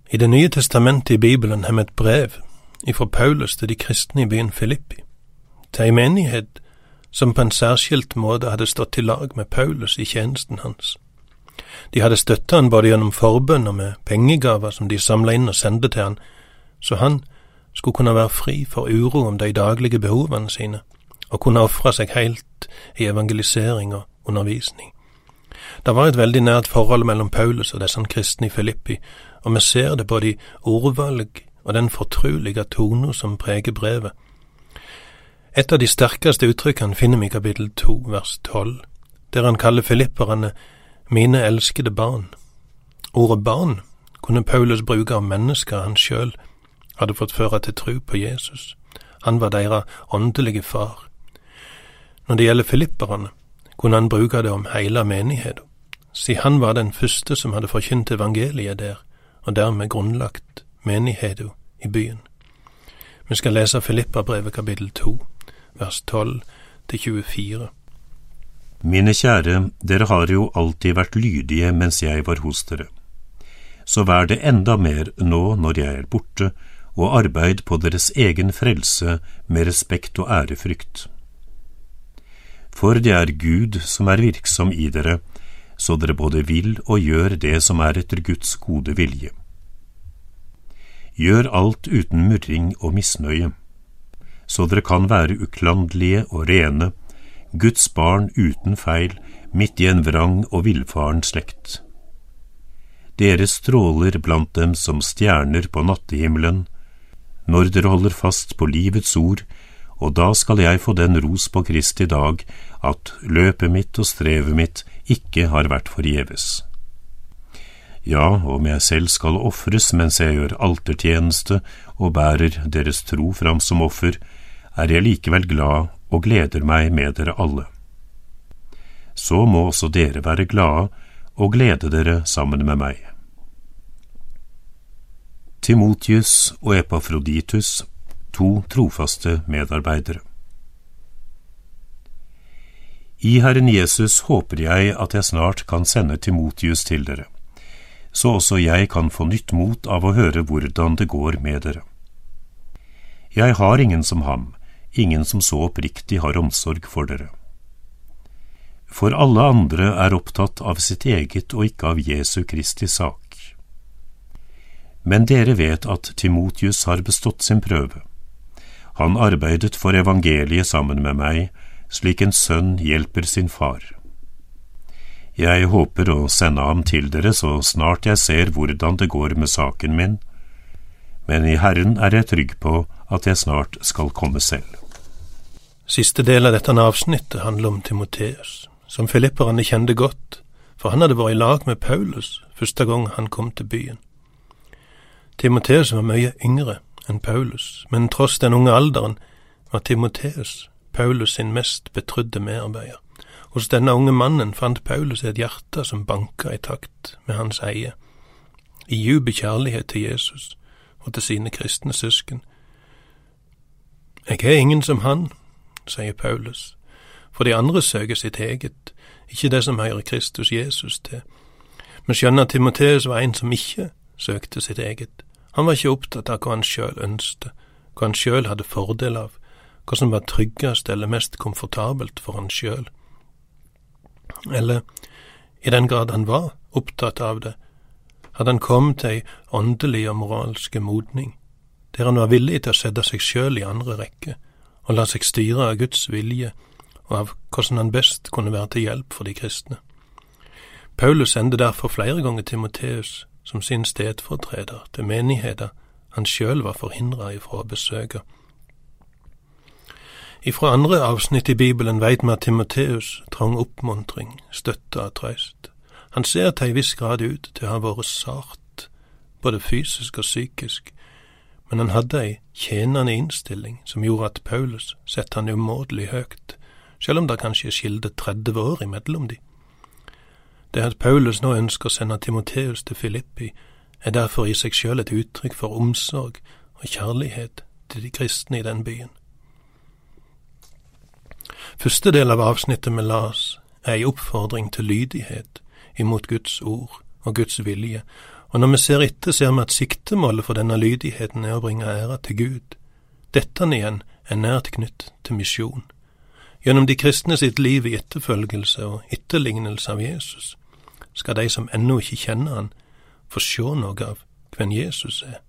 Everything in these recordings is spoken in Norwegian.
I det nye testamentet i Bibelen har vi et brev ifra Paulus til de kristne i byen Filippi, til en menighet som på en særskilt måte hadde stått til lag med Paulus i tjenesten hans. De hadde støttet han både gjennom forbønn og med pengegaver som de samlet inn og sendte til han, så han skulle kunne være fri for uro om de daglige behovene sine, og kunne offre seg helt i evangelisering og undervisning. Det var et veldig nært forhold mellom Paulus og disse kristne i Filippi, og vi ser det både i ordvalg og den fortrulige tonen som preger brevet. Et av de sterkeste uttrykkene finner vi i kapittel 2, vers 12, der han kaller filipperne mine elskede barn. Ordet barn kunne Paulus bruke om mennesker han selv hadde fått føre til tro på Jesus. Han var deres åndelige far. Når det gjelder filipperne, kunne han bruke det om hele menigheten, siden han var den første som hadde forkynt evangeliet der, og dermed grunnlagt menigheten i byen. Vi skal lese Filipperbrevet kapittel 2, vers 12-24. Mine kjære, dere har jo alltid vært lydige mens jeg var hos dere. Så vær det enda mer nå når jeg er borte, og arbeid på deres egen frelse med respekt og ærefrykt. For det er Gud som er virksom i dere, så dere både vil og gjør det som er etter Guds gode vilje. Gjør alt uten murring og misnøye, så dere kan være uklandelige og rene, Guds barn uten feil, midt i en vrang og villfaren slekt. Dere stråler blant dem som stjerner på nattehimmelen, når dere holder fast på livets ord, og da skal jeg få den ros på Kristi dag, at løpet mitt og strevet mitt ikke har vært forgjeves. Ja, om jeg selv skal offres mens jeg gjør altertjeneste og bærer deres tro fram som offer, er jeg likevel glad og gleder meg med dere alle. Så må også dere være glade og glede dere sammen med meg. Timotius og Epafroditus, 2 trofaste medarbeidere. I Herren Jesus håper jeg at jeg snart kan sende Timotius til dere, så også jeg kan få nytt mot av å høre hvordan det går med dere. Jeg har ingen som ham, ingen som så oppriktig har omsorg for dere. For alle andre er opptatt av sitt eget og ikke av Jesu Kristi sak. Men dere vet at Timotius har bestått sin prøve. Han arbeidet for evangeliet sammen med meg, slik en sønn hjelper sin far. Jeg håper å sende ham til dere så snart jeg ser hvordan det går med saken min, men i Herren er jeg trygg på at jeg snart skal komme selv. Siste del av dette avsnittet handler om Timoteus, som filipperne kjente godt, for han hadde vært i lag med Paulus første gang han kom til byen. Timoteus var mye yngre enn Paulus, men tross den unge alderen var Timoteus Paulus sin mest betrudde medarbeider. Hos denne unge mannen fant Paulus et hjerte som banka i takt med hans eie, i dyp kjærlighet til Jesus og til sine kristne søsken. Jeg er ingen som han, sier Paulus, for de andre søker sitt eget, ikke det som hører Kristus Jesus til. Men skjønner Timoteus var en som ikke søkte sitt eget. Han var ikke opptatt av hva han selv ønsket, hva han selv hadde fordel av, hva som var tryggest eller mest komfortabelt for han selv. Eller, i den grad han var opptatt av det, hadde han kommet til en åndelig og moralsk modning, der han var villig til å sette seg selv i andre rekke, og la seg styre av Guds vilje, og av hvordan han best kunne være til hjelp for de kristne. Paulus sendte derfor flere ganger Timoteus som sin stedfortreder til menigheter han selv var forhindret ifra å besøke. Ifra andre avsnitt i Bibelen vet vi at Timoteus trang oppmuntring, støtte og trøst. Han ser til en viss grad ut til å ha vært sart, både fysisk og psykisk, men han hadde en tjenende innstilling som gjorde at Paulus sette han umåtelig høyt, selv om det kanskje skilte 30 år imellom de. Det at Paulus nå ønsker å sende Timoteus til Filippi, er derfor i seg selv et uttrykk for omsorg og kjærlighet til de kristne i den byen. Første del av avsnittet med las er en oppfordring til lydighet imot Guds ord og Guds vilje, Og når vi ser etter, ser vi at siktemålet for denne lydigheten å bringe ære til Gud. Dette igjen nært knytt til misjon. Gjennom de kristne sitt liv i etterfølgelse og etterlignelse av Jesus, skal de som ennå ikke kjenner han, få se noe av hvem Jesus er.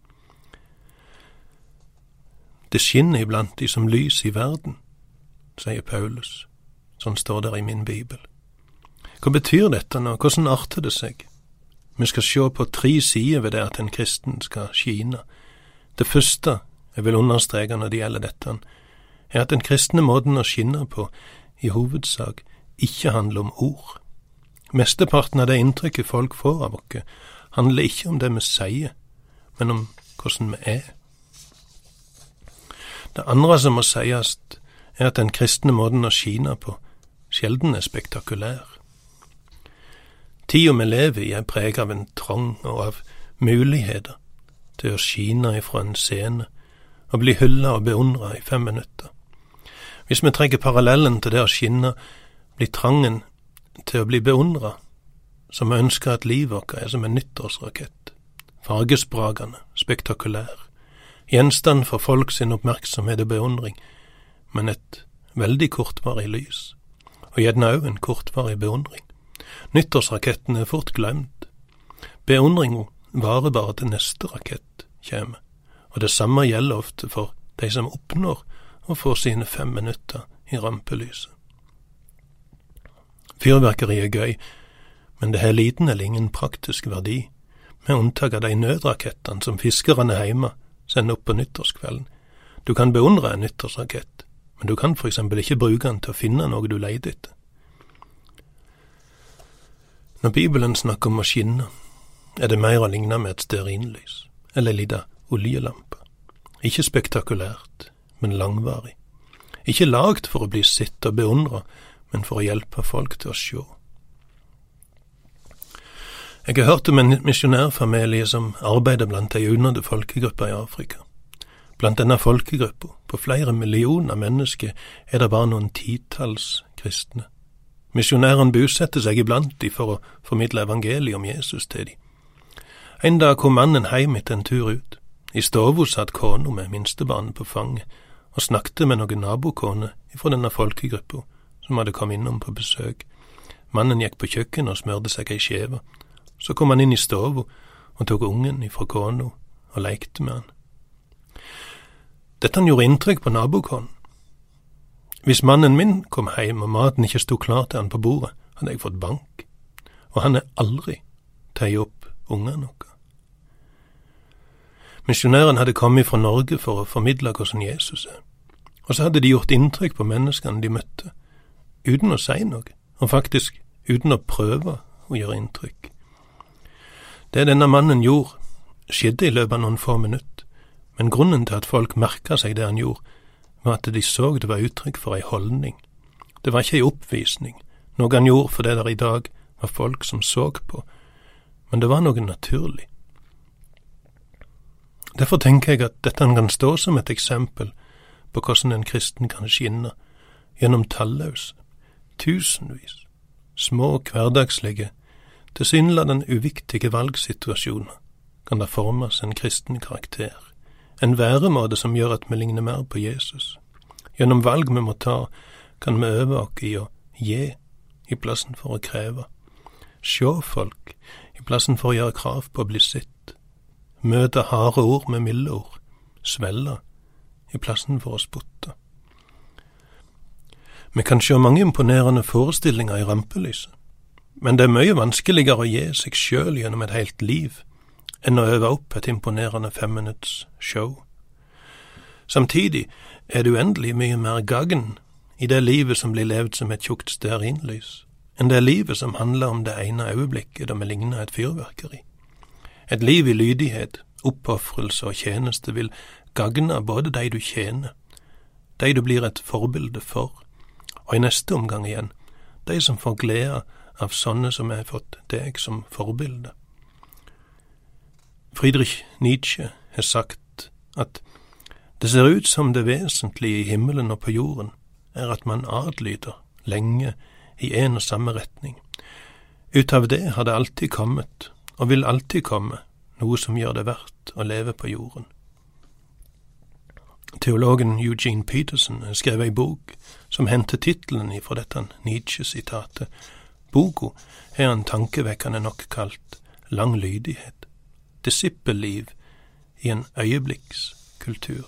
Det skinner iblant de som lys i verden, sier Paulus. Sånn står det i min bibel. Hva betyr dette nå? Hvordan arter det seg? Vi skal se på 3 sider ved det at en kristen skal skine. Det første jeg vil understreke når det gjelder dette, er at den kristne måten å skinne på i hovedsak ikke handler om ord. Mesteparten av det inntrykket folk får av oss handler ikke om det vi sier, men om hvordan vi er. Det andre som må sies er at den kristne måten å skine på sjelden er spektakulær. Tida vi lever i er preget av en trang og av muligheter til å skine ifra en scene og bli hyllet og beundret i 5 minutter. Hvis vi trekker parallellen til det å skinne, blir trangen til å bli beundret, som vi ønsker at livet vårt er som en nyttårsrakett, fargesprakende, spektakulær, gjenstand for folk sin oppmerksomhet og beundring, men et veldig kortvarig lys, og gjerne også en kortvarig beundring. Nyttårsraketten er fort glemt. Beundringen varer bare til neste rakett kommer, og det samme gjelder ofte for de som oppnår å få sine 5 minutter i rampelyset. Fyrverkeri er gøy, men det har liten eller ingen praktisk verdi, med unntak av de nødrakettene som fiskerne hjemme sender opp på nyttårskvelden. Du kan beundre en nyttårsrakett, men du kan for eksempel ikke bruke den til å finne noe du leter etter. Når Bibelen snakker om å skinne, er det mer å ligne med et stearinlys, eller en liten oljelampe. Ikke spektakulært, men langvarig. Ikke lagt for å bli sett og beundret, men for å hjelpe folk til å se. Jeg har hørt om en misjonærfamilie som arbeider blant de unådde folkegrupper i Afrika. Blant denne folkegruppa, på flere millioner mennesker, er det bare noen titalls kristne. Misjonæren bosetter seg iblant de for å formidle evangeliet om Jesus til de. En dag kom mannen hjem etter en tur ut. I stovu satt kona med minstebarnet på fanget og snakket med noen nabokone fra denne folkegruppa som hadde kommet innom på besøk. Mannen gikk på kjøkkenet og smørte seg ei skjeve. Så kom han inn i stovu og tok ungen ifra kona og lekte med han. Dette gjorde inntrykk på nabokonen. Hvis mannen min kom hjem og maten ikke stod klar til han på bordet, hadde jeg fått bank, og han er aldri tatt opp ungene noe. Misjonæren hadde kommet fra Norge for å formidle hvordan Jesus er, og så hadde de gjort inntrykk på menneskene de møtte, uten å si noe, og faktisk uten å prøve å gjøre inntrykk. Det denne mannen gjorde, skjedde i løpet av noen få minutter, men grunnen til at folk merket seg det han gjorde, var at de så det var uttrykk for ei holdning. Det var ikke ei oppvisning, noe han gjorde for det der i dag var folk som så på, men det var noe naturlig. Derfor tenker jeg at dette kan stå som et eksempel på hvordan en kristen kan skinne gjennom talløse, tusenvis, små hverdagslige, tilsynelatende uviktige valgsituasjoner kan det formes en kristen karakter. En væremåte som gjør at vi ligner mer på Jesus. Gjennom valg vi må ta, kan vi øve oss i å gi i plassen for å kreve. Se folk i plassen for å gjøre krav på å bli sett. Møte harde ord med milde ord. Svelle i plassen for å spotte. Vi kan se mange imponerende forestillinger i rampelyset, men det er mye vanskeligere å gi seg selv gjennom et helt liv enn å øve opp et imponerende 5 minutts show. Samtidig er det uendelig mye mer gagn i det livet som blir levd som et tjukt stearinlys, enn det livet som handler om det ene øyeblikket da vi ligner et fyrverkeri. Et liv i lydighet, oppoffrelse og tjeneste vil gagne både de du tjener, de du blir et forbilde for, og i neste omgang igjen, de som får glede av sånne som har fått deg som forbilde. Friedrich Nietzsche har sagt at det ser ut som det vesentlige i himmelen og på jorden er at man adlyder lenge i en og samme retning. Ut av det har det alltid kommet, og vil alltid komme, noe som gjør det verdt å leve på jorden. Teologen Eugene Peterson skrev ei bok som hentet titelen ifra dette Nietzsche-sitatet. Boka er han tankevekkende nok kalt lang lydighet, disippelliv i en øyeblikkskultur.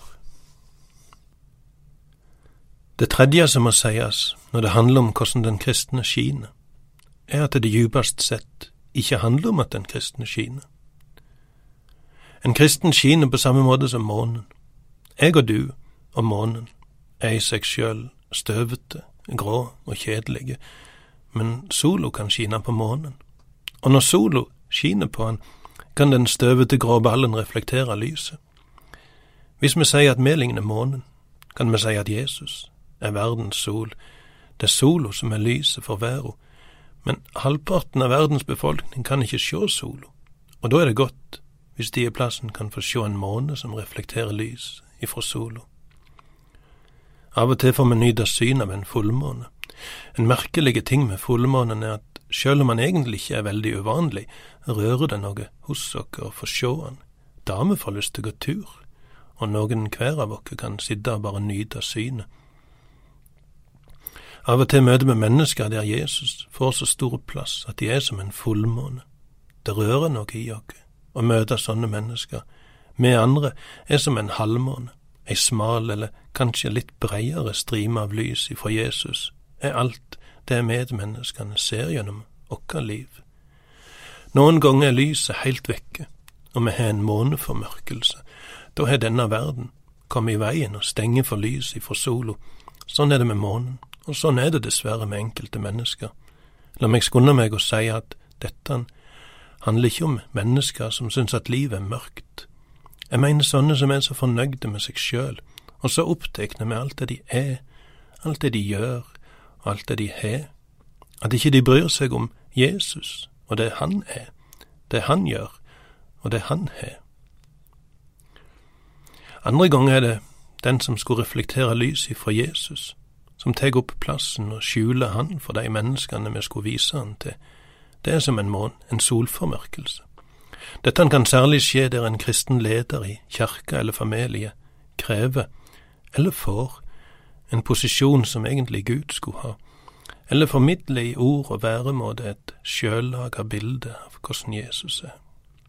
Det tredje som må sies når det handler om hvordan den kristne skiner, er at det djupest sett ikke handler om at den kristne skiner. En kristen skiner på samme måte som månen. Jeg og du og månen er i seg selv støvete, grå og kjedelige, men sola kan skine på månen. Og når sola skiner på han, kan den støvete grå ballen reflektere lyset. Hvis vi sier at vi ligner månen, kan vi si at Jesus er verdens sol. Det er sola som er lyset for verden, men halvparten av verdens befolkning kan ikke se sola, og da er det godt hvis de i plassen kan få se en måne som reflekterer lys ifra sola. Av og til får vi nyte syn av en fullmåne. En merkelige ting med fullmånen er at selv om han egentlig ikke er veldig uvanlig, rører det noe hos oss å få se han. Damer får lyst til å gå tur, og noen hver av oss kan sitte og bare nyte synet. Av og til møter vi mennesker der Jesus får så stor plass at de er som en fullmåne. Det rører noe i oss å møte sånne mennesker. Vi andre er som en halvmåne, ei smal eller kanskje litt bredere strime av lys ifra Jesus er alt det medmenneskene ser gjennom okka liv. Noen ganger er lyset helt vekke, og vi har en måneformørkelse. Da har denne verden kommet i veien og stenger for lys ifra sola. Sånn er det med månen, og sånn er det dessverre med enkelte mennesker. La meg skynde meg å si at dette handler ikke om mennesker som syns at livet er mørkt. Jeg mener sånne som er så fornøyde med seg selv, og så opptekne med alt det de er, alt det de gjør, og alt det de har, at ikke de bryr seg om Jesus, og det han er, det han gjør, og det han har. Andre ganger er det den som skulle reflektere lys ifra Jesus, som tar opp plassen og skjuler han for de menneskene vi skulle vise han til. Det er som en måne, en solformørkelse. Dette kan særlig skje der en kristen leder i kirke eller familie krever, eller får, en posisjon som egentlig Gud skulle ha, eller formidle i ord og væremåte et sjøllaget bilde av hvordan Jesus er.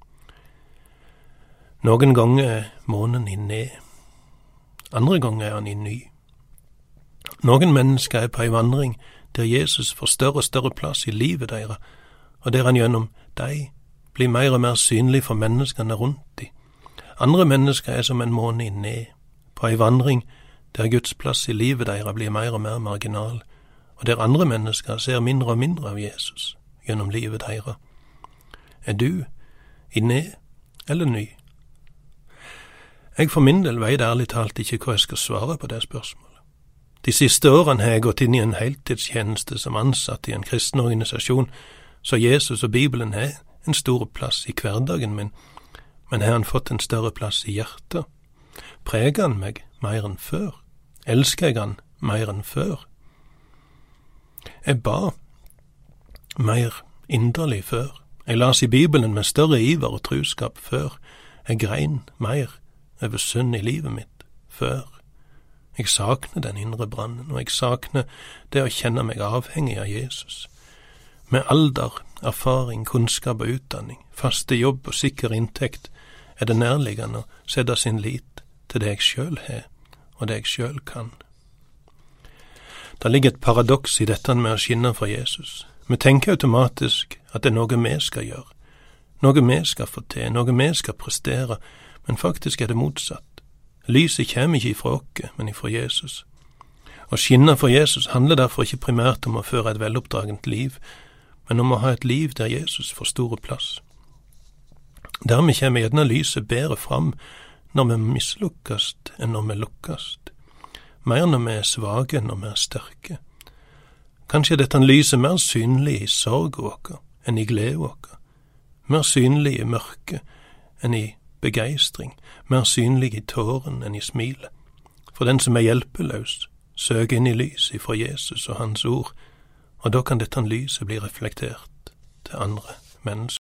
Noen ganger er månen i ned, andre ganger er han i ny. Noen mennesker er på en vandring der Jesus får større og større plass i livet deres, og der han gjennom deg blir mer og mer synlig for menneskene rundt dem. Andre mennesker er som en måne i ned, på en vandring der Guds plass i livet deres blir mer og mer marginal, og der andre mennesker ser mindre og mindre av Jesus gjennom livet deres. Er du i ned eller ny? Jeg for min del vet ærlig talt ikke hva jeg skal svare på det spørsmålet. De siste årene har jeg gått inn i en heltidstjeneste som ansatt i en kristen organisasjon, så Jesus og Bibelen har en stor plass i hverdagen min, men har han fått en større plass i hjertet? Preger han meg mer enn før? Elsker jeg han mer enn før? Jeg ba mer inderlig før. Jeg las i Bibelen med større iver og truskap før. Jeg grein mer over synd i livet mitt før. Jeg sakner den indre brannen, og jeg sakner det å kjenne meg avhengig av Jesus. Med alder, erfaring, kunnskap og utdanning, faste jobb og sikker inntekt er det nærliggende å sette sin lit til det jeg selv har, og det jeg selv kan. Det ligger et paradoks i dette med å skinne for Jesus. Vi tenker automatisk at det er noe vi skal gjøre, noe vi skal få til, noe vi skal prestere, men faktisk er det motsatt. Lyset kommer ikke ifra oss, men ifra Jesus. Å skinne for Jesus handler derfor ikke primært om å føre et veloppdragent liv, men om å ha et liv der Jesus får store plass. Dermed kommer gjerne lyset bedre fram når vi mislukkast enn når vi lukkast. Mer når vi er svake enn når vi er sterke. Kanskje er dette lyset mer synlig i sorg vår enn i glede vår, mer synlig i mørke enn i begeistring, mer synlig i tåren enn i smilet. For den som er hjelpeløs, søker inn i lys ifra Jesus og hans ord, og da kan dette lyset bli reflektert til andre mennesker.